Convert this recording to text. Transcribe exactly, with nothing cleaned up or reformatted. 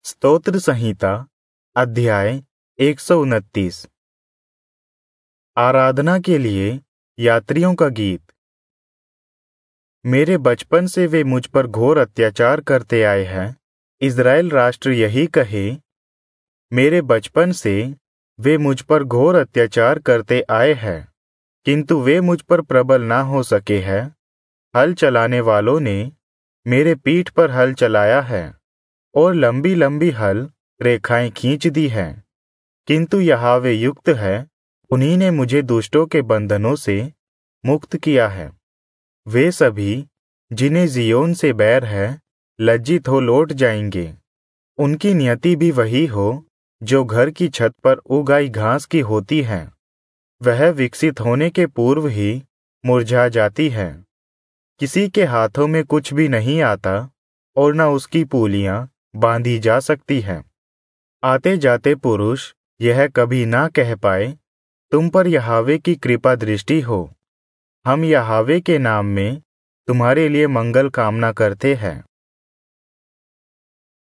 स्तोत्र संहिता अध्याय एक सौ उनतीस। आराधना के लिए यात्रियों का गीत। मेरे बचपन से वे मुझ पर घोर अत्याचार करते आए हैं। इज़राइल राष्ट्र यही कहे, मेरे बचपन से वे मुझ पर घोर अत्याचार करते आए हैं, किंतु वे मुझ पर प्रबल ना हो सके हैं। हल चलाने वालों ने मेरे पीठ पर हल चलाया है और लंबी लंबी हल रेखाएं खींच दी हैं, किंतु यहोवा युक्त है, उन्हीं ने मुझे दुष्टों के बंधनों से मुक्त किया है। वे सभी जिन्हें जियोन से बैर है, लज्जित हो लौट जाएंगे। उनकी नियति भी वही हो जो घर की छत पर उगाई घास की होती है, वह विकसित होने के पूर्व ही मुरझा जाती है। किसी के हाथों में कुछ भी नहीं आता और न उसकी पूलियां बांधी जा सकती हैं। आते जाते पुरुष यह कभी ना कह पाए, तुम पर यहोवा की कृपा दृष्टि हो। हम यहोवा के नाम में तुम्हारे लिए मंगल कामना करते हैं।